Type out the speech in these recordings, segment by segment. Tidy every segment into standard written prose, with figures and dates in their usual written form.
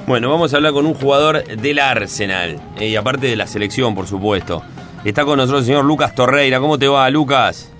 Bueno, vamos a hablar con un jugador del Arsenal, y aparte de la selección, por supuesto. Está con nosotros el señor Lucas Torreira. ¿Cómo te va, Lucas?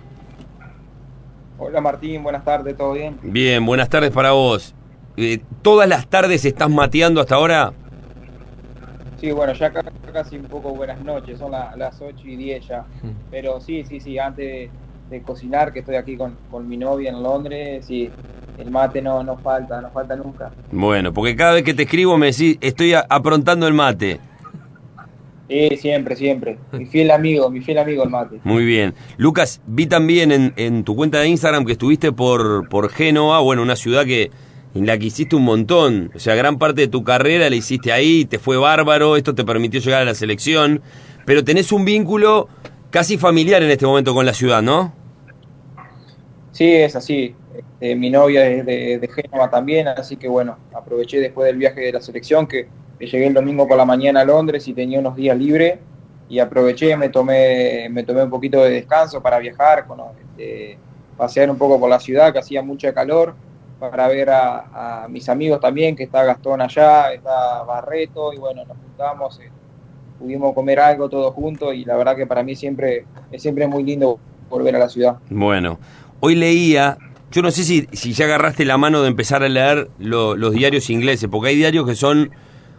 Hola Martín, buenas tardes, ¿todo bien? Bien, buenas tardes para vos. ¿Todas las tardes estás mateando hasta ahora? Sí, bueno, ya casi un poco buenas noches, son las 8:10 ya. Pero sí, antes de cocinar, que estoy aquí con mi novia en Londres, sí, el mate no falta, no falta nunca. Bueno, porque cada vez que te escribo me decís, estoy aprontando el mate. Sí, siempre. Mi fiel amigo el mate. Muy bien. Lucas, vi también en tu cuenta de Instagram que estuviste por Génova, bueno, una ciudad en la que hiciste un montón. O sea, gran parte de tu carrera la hiciste ahí, te fue bárbaro, esto te permitió llegar a la selección. Pero tenés un vínculo casi familiar en este momento con la ciudad, ¿no? Sí, es así. Mi novia es de Génova también, así que bueno, aproveché después del viaje de la selección, que llegué el domingo por la mañana a Londres y tenía unos días libres, y aproveché, me tomé un poquito de descanso para viajar, pasear un poco por la ciudad, que hacía mucha calor, para ver a mis amigos también, que está Gastón allá, está Barreto, y bueno, nos juntamos, pudimos comer algo todos juntos, y la verdad que para mí es siempre muy lindo volver a la ciudad. Bueno, hoy leía, yo no sé si ya agarraste la mano de empezar a leer los diarios ingleses, porque hay diarios que son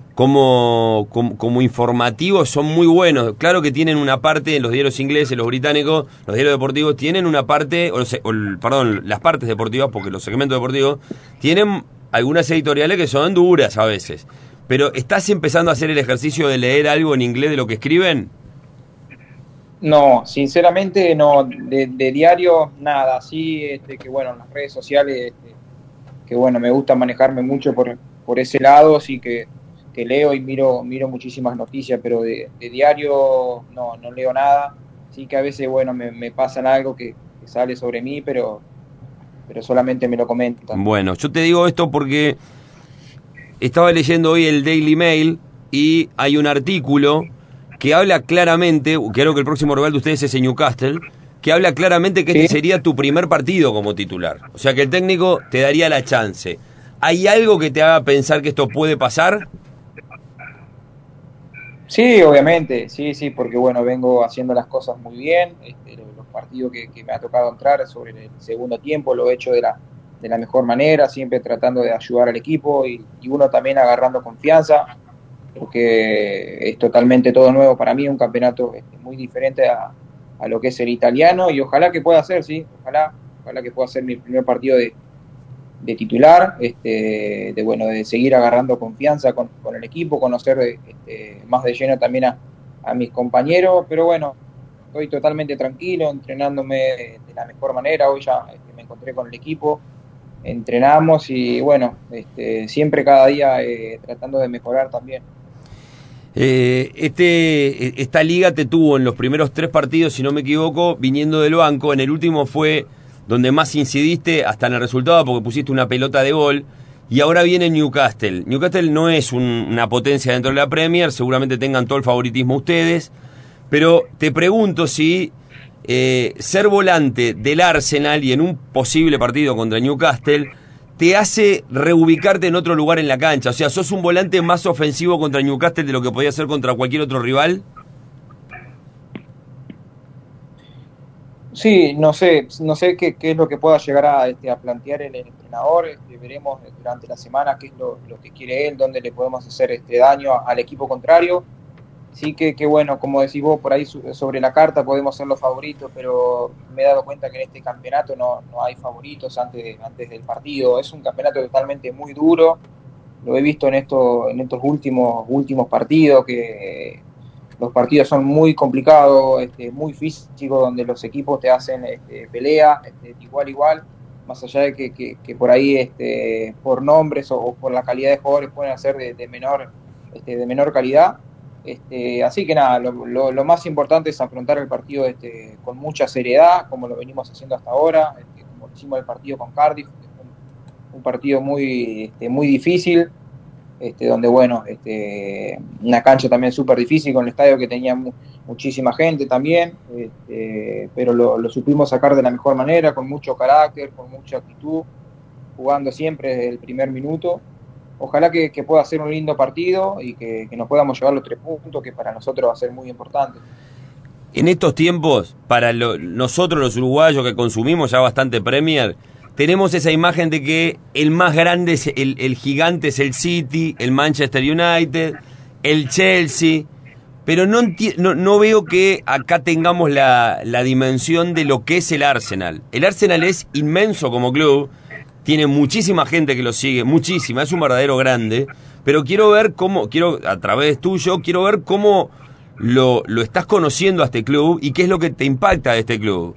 como informativos, son muy buenos. Claro que tienen una parte, en los diarios ingleses, los británicos, los diarios deportivos, tienen una parte, perdón, las partes deportivas, porque los segmentos deportivos, tienen algunas editoriales que son duras a veces. Pero ¿estás empezando a hacer el ejercicio de leer algo en inglés de lo que escriben? No, sinceramente no, de diario nada, sí, que bueno, en las redes sociales, que bueno, me gusta manejarme mucho por ese lado, sí que leo y miro muchísimas noticias, pero de diario no leo nada, sí que a veces, bueno, me pasan algo que sale sobre mí, pero solamente me lo comentan. Bueno, yo te digo esto porque estaba leyendo hoy el Daily Mail y hay un artículo que habla claramente, creo que el próximo rival de ustedes es el Newcastle, que habla claramente que este Sí, sería tu primer partido como titular. O sea que el técnico te daría la chance. ¿Hay algo que te haga pensar que esto puede pasar? sí, obviamente, sí, porque bueno, vengo haciendo las cosas muy bien, los partidos que me ha tocado entrar sobre el segundo tiempo lo he hecho de la mejor manera, siempre tratando de ayudar al equipo y uno también agarrando confianza, porque es totalmente todo nuevo para mí, un campeonato muy diferente a lo que es el italiano y ojalá que pueda ser, sí, ojalá que pueda ser mi primer partido de titular, bueno, de seguir agarrando confianza con el equipo, conocer más de lleno también a mis compañeros, pero bueno, estoy totalmente tranquilo, entrenándome de la mejor manera, hoy ya me encontré con el equipo, entrenamos y bueno, siempre cada día tratando de mejorar también. Esta liga te tuvo en los primeros 3 partidos, si no me equivoco, viniendo del banco. En el último fue donde más incidiste hasta en el resultado porque pusiste una pelota de gol. Y ahora viene Newcastle. Newcastle no es una potencia dentro de la Premier, seguramente tengan todo el favoritismo ustedes. Pero te pregunto si ser volante del Arsenal y en un posible partido contra Newcastle te hace reubicarte en otro lugar en la cancha. O sea, ¿sos un volante más ofensivo contra Newcastle de lo que podía ser contra cualquier otro rival? Sí, no sé qué es lo que pueda llegar a plantear el entrenador. Veremos durante la semana qué es lo que quiere él, dónde le podemos hacer daño al equipo contrario. Sí que bueno, como decís vos, por ahí sobre la carta podemos ser los favoritos, pero me he dado cuenta que en este campeonato no hay favoritos antes del partido. Es un campeonato totalmente muy duro. Lo he visto en estos últimos partidos, que los partidos son muy complicados, muy físicos, donde los equipos te hacen pelea igual a igual, más allá de que por ahí por nombres o por la calidad de jugadores pueden ser de menor calidad. Así que nada, lo más importante es afrontar el partido con mucha seriedad, como lo venimos haciendo hasta ahora, como lo hicimos el partido con Cardiff, que fue un partido muy difícil, donde bueno, una cancha también súper difícil, con el estadio que tenía muchísima gente también, pero lo supimos sacar de la mejor manera, con mucho carácter, con mucha actitud, jugando siempre desde el primer minuto. ojalá que pueda ser un lindo partido y que nos podamos llevar los 3 puntos, que para nosotros va a ser muy importante. En estos tiempos, para nosotros los uruguayos que consumimos ya bastante Premier, tenemos esa imagen de que el más grande, es el gigante es el City, el Manchester United, el Chelsea, pero no veo que acá tengamos la dimensión de lo que es el Arsenal. El Arsenal es inmenso como club, tiene muchísima gente que lo sigue, muchísima, es un verdadero grande, pero a través tuyo, quiero ver cómo lo estás conociendo a este club y qué es lo que te impacta de este club.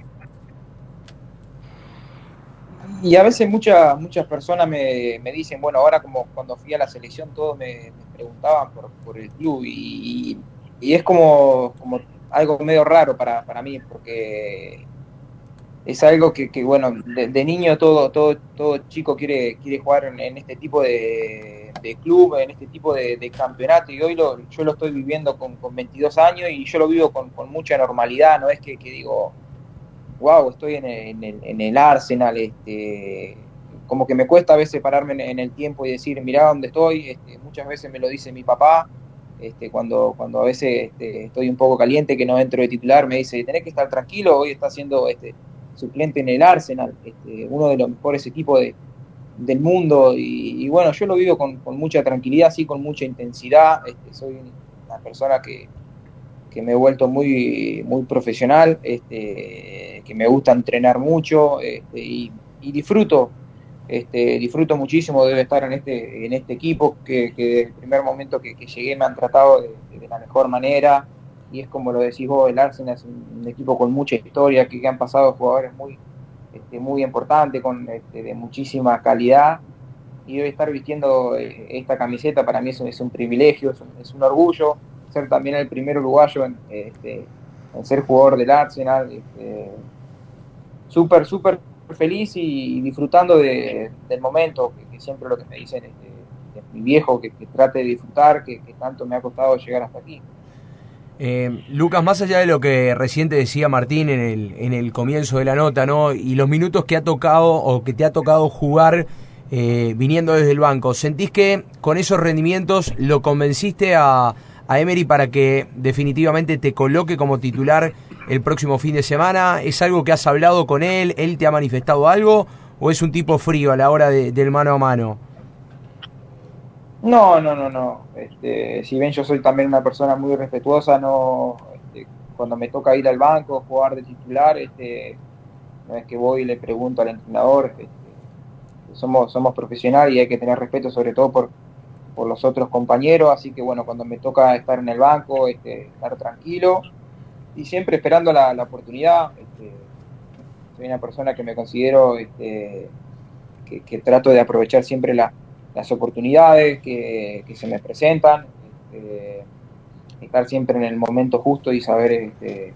Y a veces muchas personas me dicen, bueno, ahora como cuando fui a la selección todos me preguntaban por el club y es como algo medio raro para mí, porque es algo que bueno, de niño todo chico quiere jugar en este tipo de club, en este tipo de campeonato, y hoy yo lo estoy viviendo con 22 años y yo lo vivo con mucha normalidad, no es que digo, wow, estoy en el Arsenal, como que me cuesta a veces pararme en el tiempo y decir, mirá dónde estoy, muchas veces me lo dice mi papá, cuando a veces estoy un poco caliente que no entro de titular, me dice, tenés que estar tranquilo, hoy está siendo suplente en el Arsenal, uno de los mejores equipos del mundo, y bueno, yo lo vivo con mucha tranquilidad, sí, con mucha intensidad, soy una persona que me he vuelto muy profesional, que me gusta entrenar mucho, y disfruto muchísimo de estar en este equipo, que desde el primer momento que llegué me han tratado de la mejor manera, y es como lo decís vos, el Arsenal es un equipo con mucha historia, que han pasado jugadores muy importantes, de muchísima calidad, y hoy estar vistiendo esta camiseta para mí es un privilegio, es un orgullo, ser también el primer uruguayo en ser jugador del Arsenal, súper feliz y disfrutando del momento, que siempre lo que me dicen de mi viejo, que trate de disfrutar, que tanto me ha costado llegar hasta aquí. Lucas, más allá de lo que recién te decía Martín en el comienzo de la nota, ¿no? Y los minutos que ha tocado o que te ha tocado jugar viniendo desde el banco, ¿sentís que con esos rendimientos lo convenciste a Emery para que definitivamente te coloque como titular el próximo fin de semana? ¿Es algo que has hablado con él? ¿Él te ha manifestado algo? ¿O es un tipo frío a la hora del mano a mano? No. Si bien yo soy también una persona muy respetuosa, cuando me toca ir al banco, jugar de titular, no es que voy y le pregunto al entrenador, somos profesionales y hay que tener respeto sobre todo por los otros compañeros, así que bueno, cuando me toca estar en el banco, estar tranquilo y siempre esperando la oportunidad. Soy una persona que me considero que trato de aprovechar siempre las oportunidades que se me presentan, estar siempre en el momento justo y saber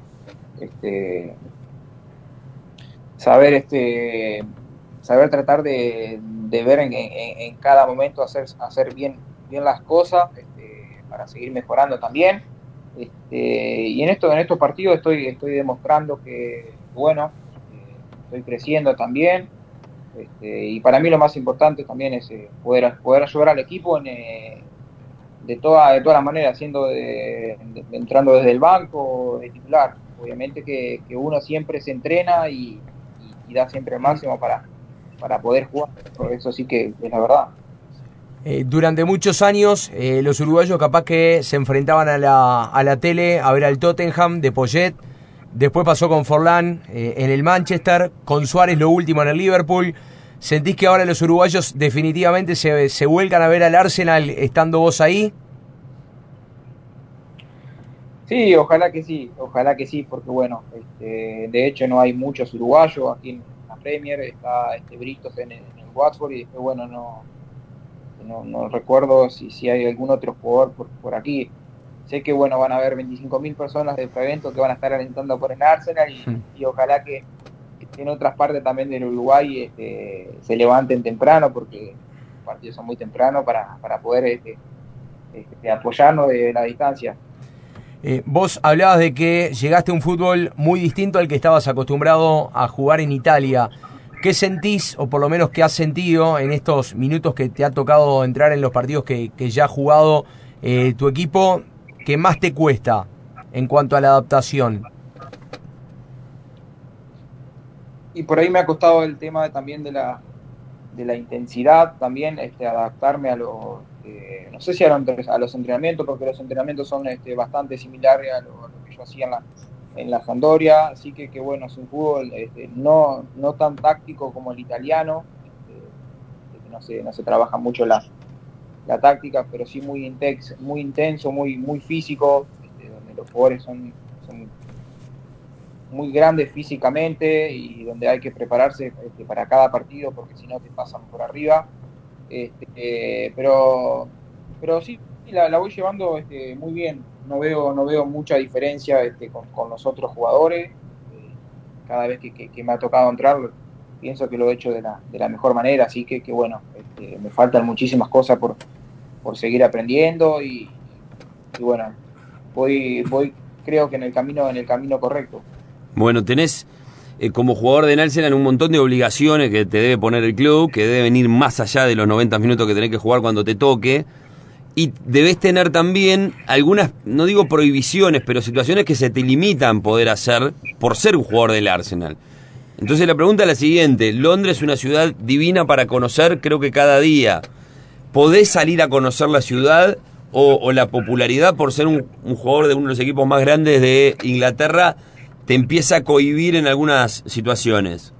saber tratar de ver en cada momento hacer bien las cosas, para seguir mejorando también, y en estos partidos estoy demostrando que bueno, estoy creciendo también, y para mí lo más importante también es poder ayudar al equipo de todas las maneras, entrando desde el banco, de titular. Obviamente que uno siempre se entrena y da siempre el máximo para poder jugar, eso sí que es la verdad. Durante muchos años los uruguayos capaz que se enfrentaban a la tele a ver al Tottenham de Poyet, después pasó con Forlán en el Manchester, con Suárez lo último en el Liverpool. ¿Sentís que ahora los uruguayos definitivamente se vuelcan a ver al Arsenal estando vos ahí? Sí, ojalá que sí, porque bueno, de hecho no hay muchos uruguayos aquí en la Premier, está Britos en el Watford, y después bueno, no recuerdo si hay algún otro jugador por aquí. Sé que bueno, van a haber 25.000 personas de este evento que van a estar alentando por el Arsenal, y ojalá que en otras partes también del Uruguay se levanten temprano, porque los partidos son muy tempranos para poder apoyarnos de la distancia. Vos hablabas de que llegaste a un fútbol muy distinto al que estabas acostumbrado a jugar en Italia, ¿Qué sentís, o por lo menos qué has sentido en estos minutos que te ha tocado entrar en los partidos que ya ha jugado tu equipo, que más te cuesta en cuanto a la adaptación? Y por ahí me ha costado el tema también de la intensidad, también adaptarme a los, no sé si a los entrenamientos, porque los entrenamientos son bastante similares a lo que yo hacía en la Sampdoria, así que bueno, es un fútbol no tan táctico como el italiano, que no se trabaja mucho la táctica, pero sí muy intenso, muy físico, donde los jugadores son muy grandes físicamente y donde hay que prepararse para cada partido, porque si no te pasan por arriba. Pero sí, la voy llevando muy bien. No veo mucha diferencia con los otros jugadores. Cada vez que me ha tocado entrar, pienso que lo he hecho de la mejor manera, así que bueno, me faltan muchísimas cosas por seguir aprendiendo y bueno, voy creo que en el camino correcto. Bueno, tenés como jugador de Arsenal un montón de obligaciones que te debe poner el club, que deben ir más allá de los 90 minutos que tenés que jugar cuando te toque. Y debes tener también algunas, no digo prohibiciones, pero situaciones que se te limitan poder hacer por ser un jugador del Arsenal. Entonces la pregunta es la siguiente: Londres es una ciudad divina para conocer, creo que cada día. ¿Podés salir a conocer la ciudad o la popularidad por ser un jugador de uno de los equipos más grandes de Inglaterra te empieza a cohibir en algunas situaciones?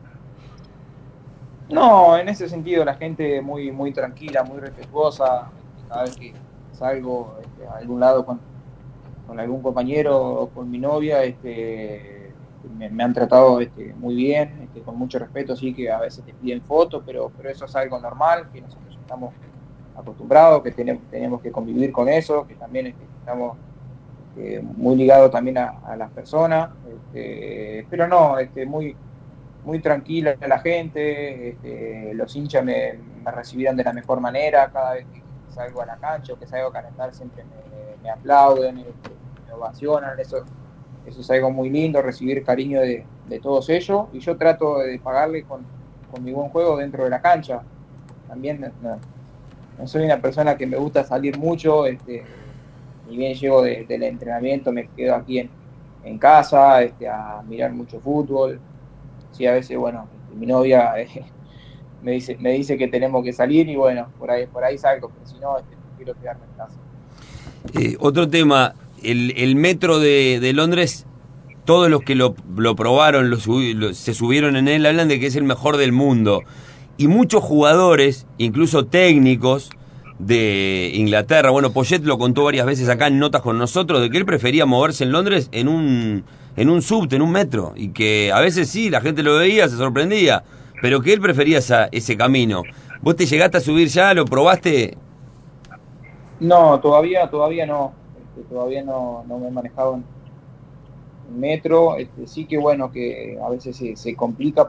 No, en ese sentido la gente muy tranquila, muy respetuosa. Cada vez que salgo a algún lado con algún compañero o con mi novia, me han tratado muy bien, con mucho respeto. Sí que a veces te piden fotos, pero eso es algo normal, que nosotros estamos acostumbrados, que tenemos que convivir con eso, que también estamos muy ligados también a las personas, pero no, muy tranquila la gente, los hinchas me recibieron de la mejor manera. Cada vez que salgo a la cancha o que salgo a calentar siempre me aplauden, me ovacionan. Eso es algo muy lindo, recibir cariño de todos ellos, y yo trato de pagarle con mi buen juego dentro de la cancha. También no soy una persona que me gusta salir mucho, ni bien llego del entrenamiento me quedo aquí en casa a mirar mucho fútbol. Sí, a veces, bueno, mi novia me dice que tenemos que salir y bueno, por ahí salgo, pero si no, quiero quedarme en casa. Otro tema, el metro de Londres, todos los que lo probaron, se subieron en él, hablan de que es el mejor del mundo. Y muchos jugadores, incluso técnicos de Inglaterra, bueno, Poyet lo contó varias veces acá en notas con nosotros, de que él prefería moverse en Londres en un subte, en un metro, y que a veces sí, la gente lo veía, se sorprendía, pero que él prefería ese camino. ¿Vos te llegaste a subir ya? ¿Lo probaste? No, todavía no. Todavía no me he manejado en metro. Sí que bueno, que a veces se complica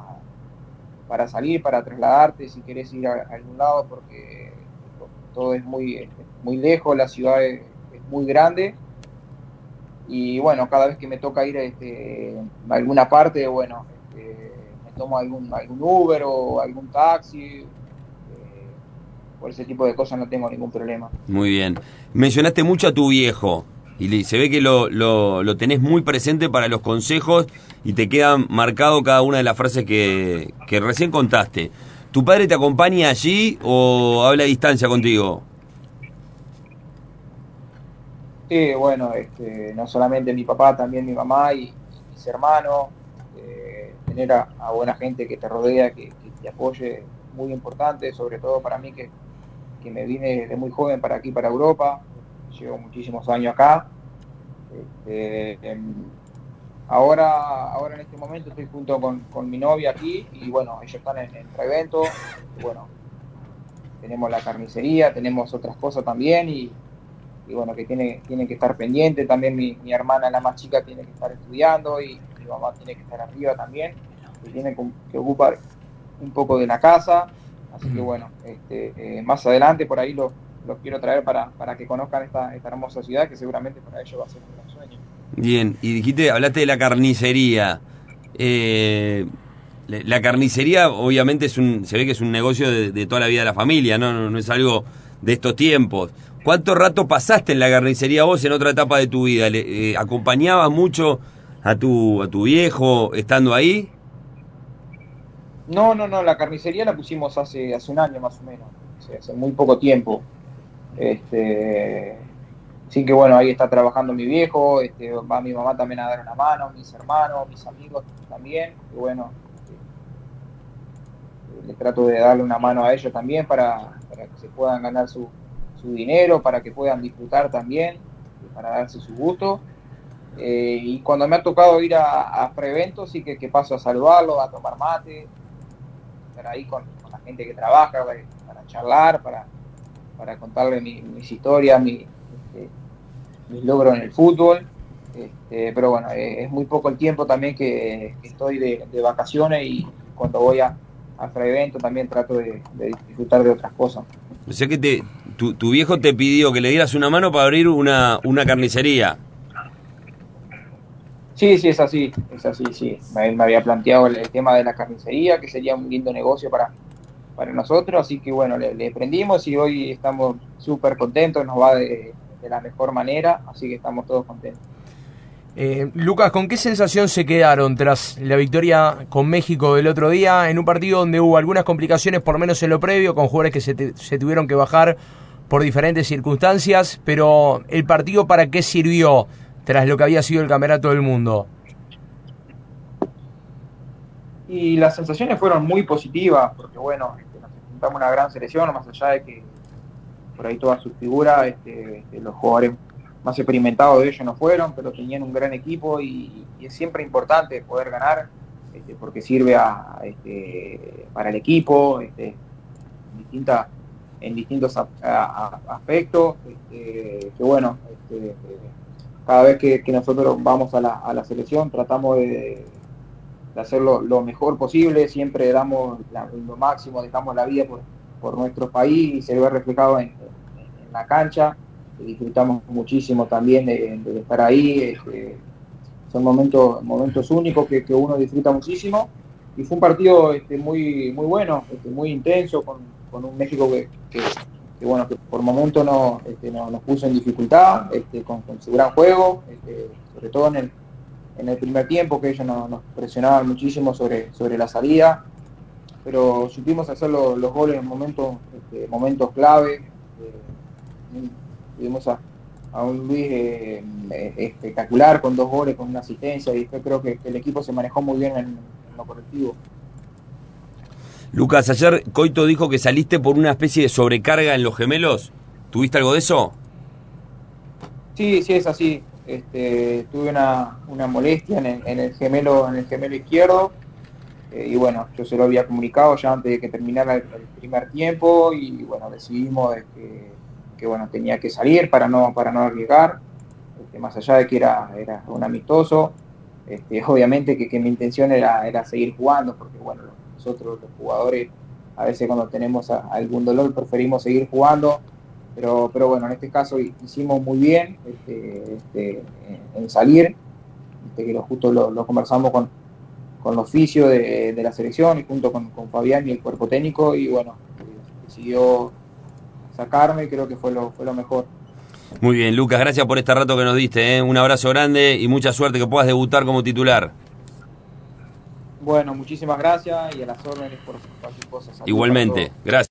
para salir, para trasladarte, si querés ir a algún lado, porque todo es muy lejos, la ciudad es muy grande. Y bueno, cada vez que me toca ir a alguna parte, bueno, me tomo algún Uber o algún taxi. Por ese tipo de cosas no tengo ningún problema. Muy bien. Mencionaste mucho a tu viejo y se ve que lo tenés muy presente para los consejos y te queda marcado cada una de las frases que recién contaste. ¿Tu padre te acompaña allí o habla a distancia contigo? Sí, bueno, no solamente mi papá, también mi mamá y mis hermanos. Tener a buena gente que te rodea, que te apoye, muy importante, sobre todo para mí que me vine de muy joven para aquí, para Europa. Llevo muchísimos años acá. Ahora en este momento estoy junto con mi novia aquí y bueno, ellos están en Trevento. Bueno, tenemos la carnicería, tenemos otras cosas también y bueno, que tiene que estar pendiente. También mi hermana, la más chica, tiene que estar estudiando y mi mamá tiene que estar arriba también, y tiene que ocupar un poco de la casa. Así que bueno, más adelante por ahí los quiero traer para que conozcan esta hermosa ciudad, que seguramente para ellos va a ser un gran sueño. Bien, y hablaste de la carnicería. La carnicería obviamente se ve que es un negocio de toda la vida de la familia, no es algo de estos tiempos. ¿Cuánto rato pasaste en la carnicería vos en otra etapa de tu vida? ¿Acompañabas mucho a tu viejo estando ahí? No, la carnicería la pusimos hace un año más o menos, o sea, hace muy poco tiempo. Sí que bueno, ahí está trabajando mi viejo, va mi mamá también a dar una mano, mis hermanos, mis amigos también, y bueno, le trato de darle una mano a ellos también para que se puedan ganar su dinero, para que puedan disfrutar también, para darse su gusto. Y cuando me ha tocado ir a preeventos, sí que paso a saludarlo, a tomar mate, estar ahí con la gente que trabaja, para charlar, para contarle mis historias, mis logros en el fútbol. Pero bueno, es muy poco el tiempo también que estoy de vacaciones, y cuando voy a evento también trato de disfrutar de otras cosas. O sea que tu viejo te pidió que le dieras una mano para abrir una carnicería. Sí, es así, sí. Me había planteado el tema de la carnicería, que sería un lindo negocio para nosotros, así que bueno, le prendimos y hoy estamos súper contentos, nos va de la mejor manera, así que estamos todos contentos. Lucas, ¿con qué sensación se quedaron tras la victoria con México del otro día, en un partido donde hubo algunas complicaciones, por lo menos en lo previo, con jugadores que se tuvieron que bajar por diferentes circunstancias, pero el partido para qué sirvió tras lo que había sido el Campeonato del Mundo? Y las sensaciones fueron muy positivas, porque bueno, nos enfrentamos a una gran selección, más allá de que por ahí todas sus figuras, los jugadores más experimentados de ellos no fueron, pero tenían un gran equipo, y es siempre importante poder ganar, porque sirve para el equipo, en distintos aspectos, que bueno, cada vez que nosotros vamos a la selección tratamos de hacerlo lo mejor posible, siempre damos lo máximo, dejamos la vida por nuestro país, y se ve reflejado en la cancha. Disfrutamos muchísimo también de estar ahí, son momentos únicos que uno disfruta muchísimo, y fue un partido muy bueno, muy intenso, con un México que bueno, que por momentos nos puso en dificultad, con su gran juego, sobre todo en el primer tiempo, que ellos nos presionaban muchísimo sobre la salida, pero supimos hacer los goles en momentos clave. Tuvimos a un Luis espectacular, con 2 goles, con una asistencia, y yo creo que el equipo se manejó muy bien en lo colectivo. Lucas, ayer Coito dijo que saliste por una especie de sobrecarga en los gemelos. ¿Tuviste algo de eso? Sí, es así. Tuve una molestia en el gemelo izquierdo, y bueno, yo se lo había comunicado ya antes de que terminara el primer tiempo, y bueno, decidimos que bueno, tenía que salir para no arriesgar, más allá de que era un amistoso. Obviamente que mi intención era seguir jugando, porque bueno, nosotros los jugadores a veces cuando tenemos algún dolor preferimos seguir jugando, pero bueno, en este caso hicimos muy bien en salir, que justo lo conversamos con los fisios de la selección, y junto con Fabián y el cuerpo técnico, y bueno, decidió sacarme, y creo que fue lo mejor. Muy bien, Lucas, gracias por este rato que nos diste, ¿eh? Un abrazo grande y mucha suerte, que puedas debutar como titular. Bueno, muchísimas gracias, y a las órdenes por cualquier cosa. Igualmente, gracias.